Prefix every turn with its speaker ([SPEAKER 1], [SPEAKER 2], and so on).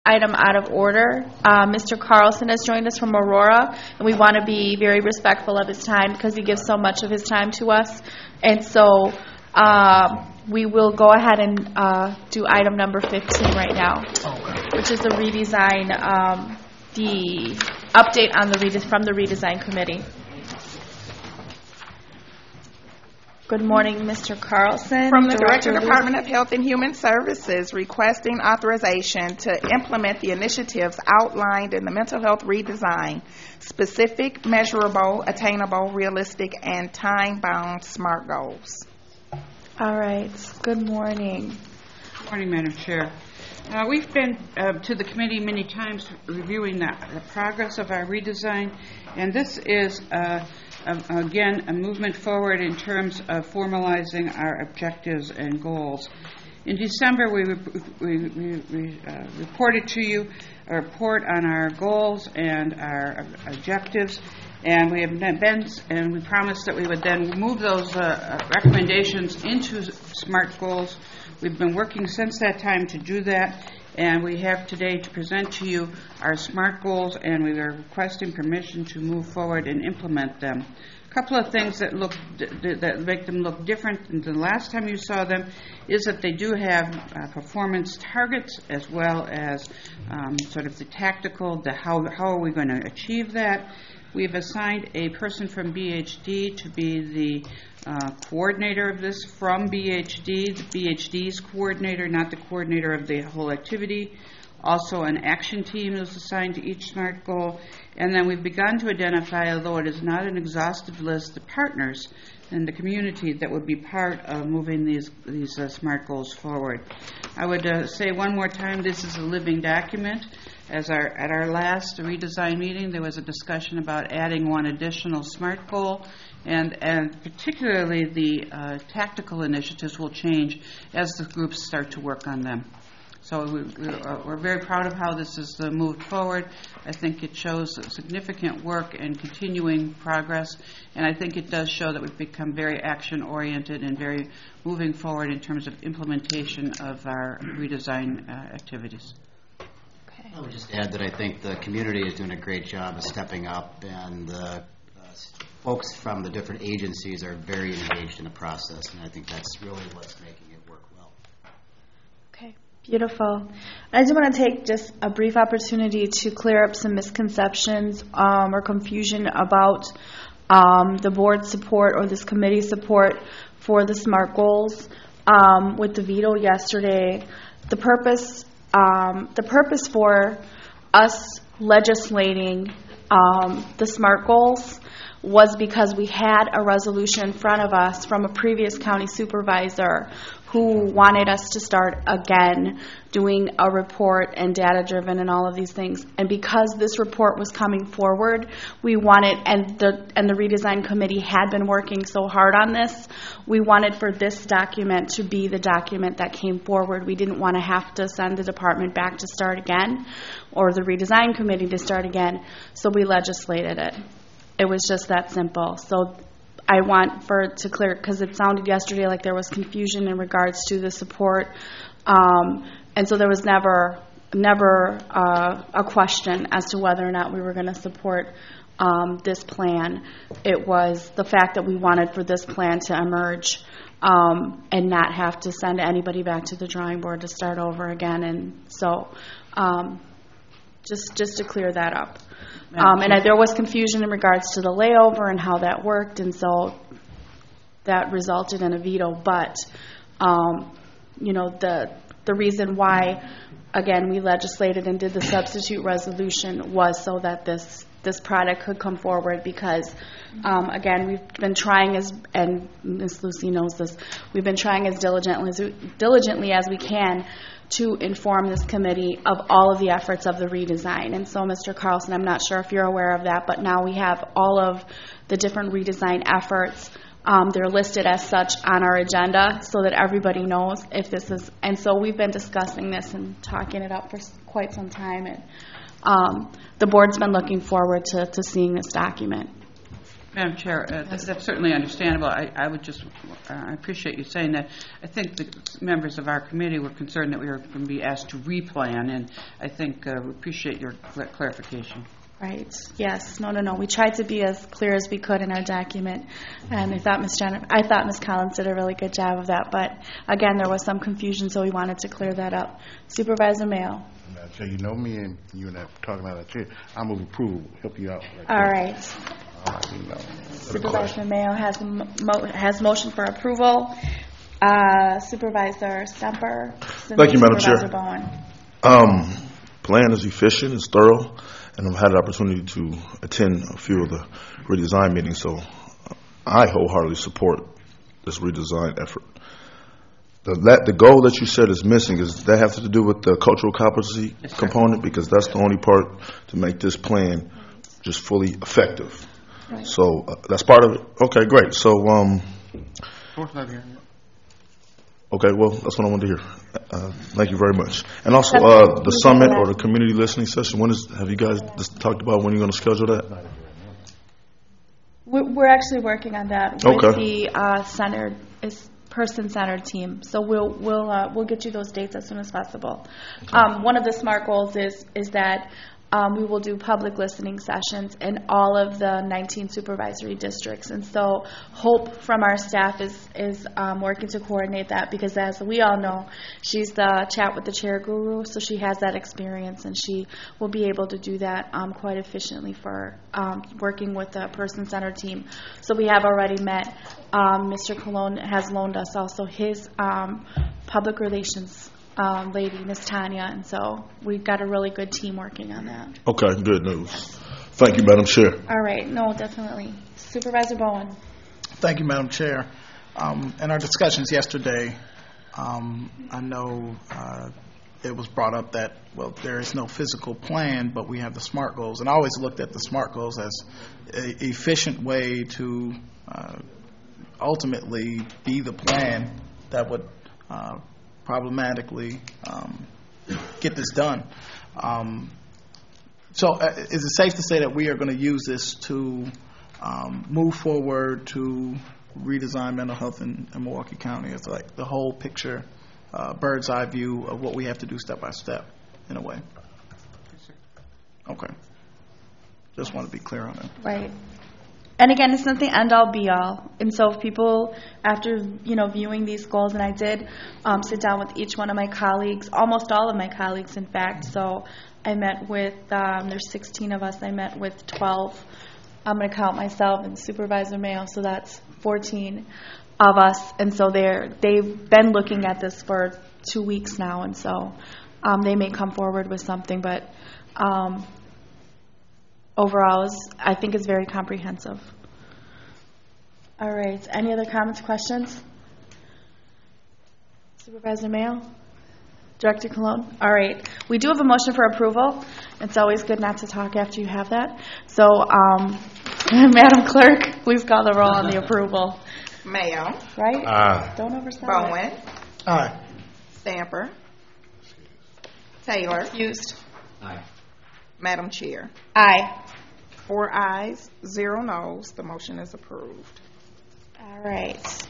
[SPEAKER 1] item out of order. Mr. Carlson has joined us from Aurora, and we want to be very respectful of his time because he gives so much of his time to us. And so we will go ahead and do item number 15 right now, which is the redesign, the update on from the redesign committee. Good morning, Mr. Carlson.
[SPEAKER 2] From the Director, Department of Health and Human Services, requesting authorization to implement the initiatives outlined in the mental health redesign, specific, measurable, attainable, realistic, and time-bound SMART goals.
[SPEAKER 1] All right. Good morning.
[SPEAKER 3] Good morning, Madam Chair. We've been to the committee many times reviewing the progress of our redesign, and this is again, a movement forward in terms of formalizing our objectives and goals. In December, we reported to you a report on our goals and our objectives, and we promised that we would then move those recommendations into SMART goals. We've been working since that time to do that, and we have today to present to you our SMART goals, and we are requesting permission to move forward and implement them. A couple of things that make them look different than the last time you saw them is that they do have performance targets as well as sort of the tactical, how are we going to achieve that. We've assigned a person from BHD to be the coordinator of this from BHD, the BHD's coordinator, not the coordinator of the whole activity. Also, an action team is assigned to each SMART goal. And then we've begun to identify, although it is not an exhaustive list, the partners in the community that would be part of moving these SMART goals forward. I would say one more time, this is a living document. At our last redesign meeting, there was a discussion about adding one additional SMART goal, and particularly the tactical initiatives will change as the groups start to work on them. So we're very proud of how this has moved forward. I think it shows significant work and continuing progress, and I think it does show that we've become very action-oriented and very moving forward in terms of implementation of our redesign activities.
[SPEAKER 1] Okay.
[SPEAKER 4] I would just add that I think the community is doing a great job of stepping up, and the folks from the different agencies are very engaged in the process, and I think that's really what's making it work well.
[SPEAKER 1] Okay. Beautiful. I just want to take just a brief opportunity to clear up some misconceptions or confusion about the board support or this committee support for the SMART goals. With the veto yesterday, the purpose for us legislating the SMART goals was because we had a resolution in front of us from a previous county supervisor who wanted us to start again doing a report and data-driven and all of these things. And because this report was coming forward, we wanted, and the redesign committee had been working so hard on this, we wanted for this document to be the document that came forward. We didn't want to have to send the department back to start again or the redesign committee to start again, so we legislated it. It was just that simple. So I want for it to clear, because it sounded yesterday like there was confusion in regards to the support, and so there was never a question as to whether or not we were going to support this plan. It was the fact that we wanted for this plan to emerge and not have to send anybody back to the drawing board to start over again. And so just to clear that up. And there was confusion in regards to the layover and how that worked, and so that resulted in a veto. But, the reason why, again, we legislated and did the substitute resolution was so that this product could come forward because, again, we've been trying and Ms. Lucy knows this, we've been trying as diligently as we can to inform this committee of all of the efforts of the redesign. And so, Mr. Carlson, I'm not sure if you're aware of that, but now we have all of the different redesign efforts. They're listed as such on our agenda so that everybody knows if this is, and so we've been discussing this and talking it up for quite some time, and the board's been looking forward to seeing this document.
[SPEAKER 3] Madam Chair, that's certainly understandable. I would just, I appreciate you saying that. I think the members of our committee were concerned that we were going to be asked to replan, and I think we appreciate your clarification.
[SPEAKER 1] Right. Yes. No. We tried to be as clear as we could in our document, and I thought Ms. Collins did a really good job of that. But again, there was some confusion, so we wanted to clear that up. Supervisor Mayo.
[SPEAKER 5] Madam Chair, you know me, and you and I were talking about that chair. I move approval. Help you out.
[SPEAKER 1] All right.
[SPEAKER 5] You know,
[SPEAKER 1] Supervisor Mayo has motion for approval. Supervisor Stemper.
[SPEAKER 6] Thank you, Madam
[SPEAKER 1] Supervisor
[SPEAKER 6] Chair.
[SPEAKER 1] Bowen.
[SPEAKER 6] Plan is efficient, it's thorough, and I've had the opportunity to attend a few of the redesign meetings, so I wholeheartedly support this redesign effort. The goal that you said is missing, is that have to do with the cultural competency component, because that's the only part to make this plan just fully effective.
[SPEAKER 1] Right.
[SPEAKER 6] So that's part of it. Okay, great. So okay, well, that's what I wanted to hear. Thank you very much. And also, the summit or the community listening session, have you guys just talked about when you're going to schedule that?
[SPEAKER 1] We're actually working on that with the person-centered team. So we'll get you those dates as soon as possible. One of the SMART goals is that we will do public listening sessions in all of the 19 supervisory districts. And so Hope from our staff is working to coordinate that, because as we all know, she's the chat with the chair guru, so she has that experience, and she will be able to do that quite efficiently for working with the person-centered team. So we have already met. Mr. Colon has loaned us also his public relations lady, Miss Tanya, and so we've got a really good team working on that.
[SPEAKER 6] Okay, good news. Thank you, Madam Chair.
[SPEAKER 1] All right, no, definitely. Supervisor Bowen.
[SPEAKER 7] Thank you, Madam Chair. In our discussions yesterday, I know it was brought up that, well, there is no physical plan, but we have the SMART goals. And I always looked at the SMART goals as an efficient way to ultimately be the plan that would problematically get this done. So is it safe to say that we are going to use this to move forward to redesign mental health in Milwaukee County? It's like the whole picture, bird's eye view of what we have to do step by step, in a way. Okay. Just want to be clear on that.
[SPEAKER 1] Right. And again, it's not the end-all, be-all. And so if people, after viewing these goals, and I did sit down with each one of my colleagues, almost all of my colleagues, in fact. So I met with, there's 16 of us. I met with 12. I'm going to count myself and Supervisor Mayo, so that's 14 of us. And so they've been looking at this for 2 weeks now, and so they may come forward with something, but overall, I think it's very comprehensive. All right. Any other comments, questions? Supervisor Mayo? Director Colon? All right. We do have a motion for approval. It's always good not to talk after you have that. So, Madam Clerk, please call the roll on the approval.
[SPEAKER 2] Mayo.
[SPEAKER 1] Right?
[SPEAKER 5] Aye.
[SPEAKER 1] Don't overstep
[SPEAKER 2] Bowen.
[SPEAKER 1] it.
[SPEAKER 7] Aye.
[SPEAKER 2] Stamper. Taylor.
[SPEAKER 1] Used.
[SPEAKER 4] Aye.
[SPEAKER 2] Madam Chair.
[SPEAKER 1] Aye.
[SPEAKER 2] 4 ayes, 0 noes. The motion is approved.
[SPEAKER 1] All right.